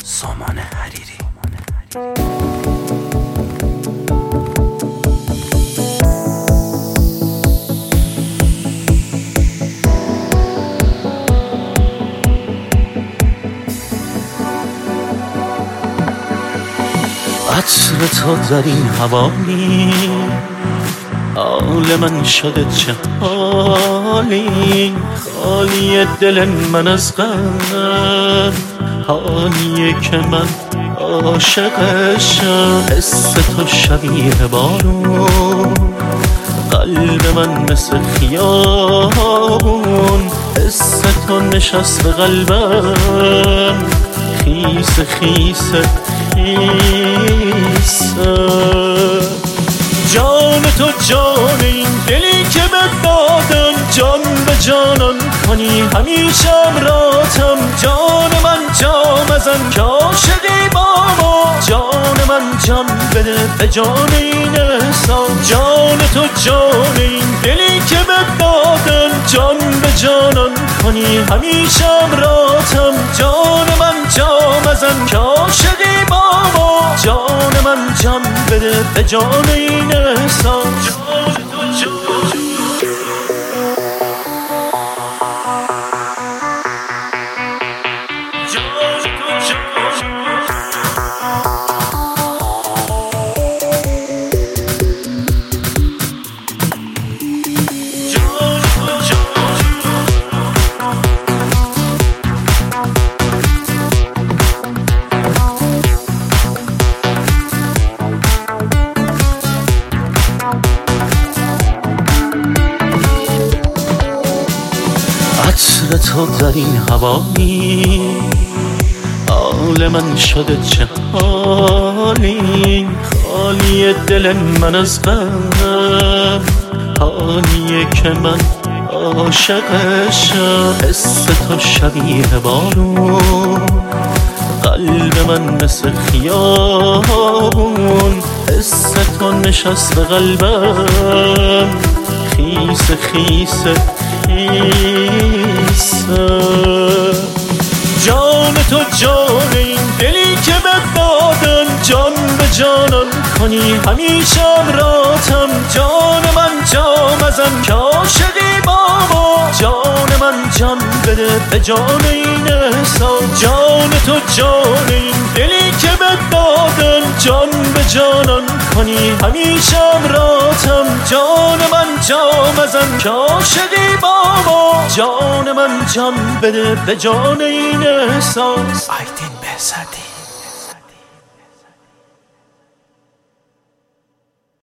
سامان حریری. عطر تو در این هوایی، حال من شده چه حالی، خالی دل من از غم، حالیه که من عاشقشم. حس تو شبیه بارون، قلب من مثل خیابون، حس تو نشست به قلبم، خیس خیس جان تو جان این دلی که به دادم، جان به جانان کنی همیشه امراتم. جان من جام ازم که عاشقی با ما، جان من جان بده به جان این احسان. جان تو جان این دلی که به دادم، جان به جانان کنی همیشه امراتم. جان من جام ازم که عاشقی با ما، جان من جان بده به جان این احسان. جان تو جان عطر تو در این هوایی، حال من شده چه حالی، خالی دل من از غم، حالیه که من عاشقشم. حس تو شبیه بارون، قلب من مثل خیابون، حس تو نشست به قلبم، خیس خیس جان تو جان این دلی که به دادم، جان به جانان کنی همیشه امراتم. جان من جام ازم که عاشقی با ما، جان من جان بده به جان این احسان. جان تو جان این دلی که به دادم، جان به جانان کنی همیشه امراتم. جان من جام ازم که عاشقی با ما، جان من جان بده به جان این احساس. آیدین بهزادی.